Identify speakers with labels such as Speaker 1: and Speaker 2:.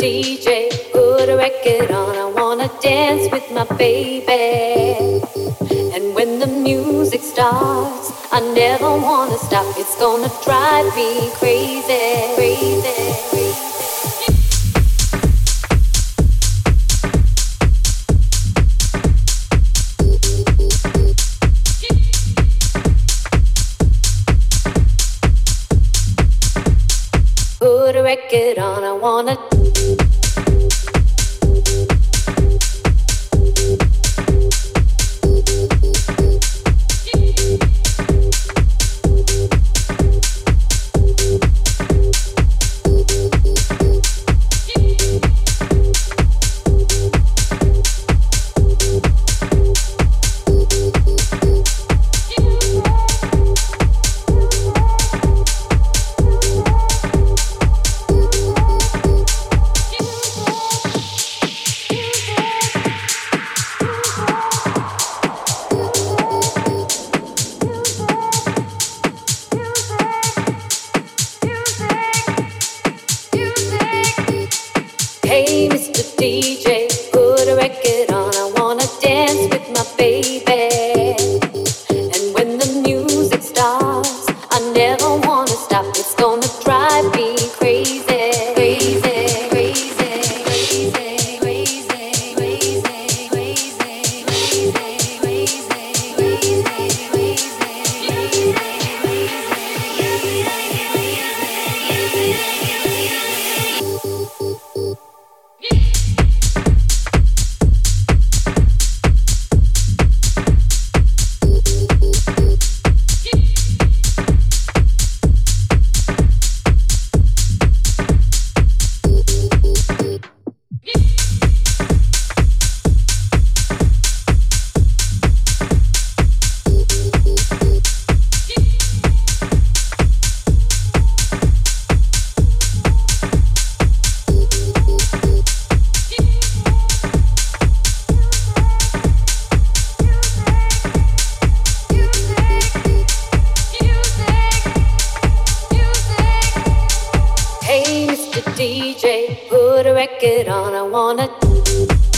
Speaker 1: DJ, put a record on. I wanna dance with my baby. And when the music starts, I never wanna stop. It's gonna drive me crazy, crazy, crazy. Put a record on, I wanna. Hey, Mr. DJ, put a record on. I wanna dance with my baby. And when the music starts, I never wanna stop. It's gonna drive me crazy, crazy, crazy, crazy, crazy, crazy, crazy, crazy, Hey, Mr. DJ, put a record on. I wanna.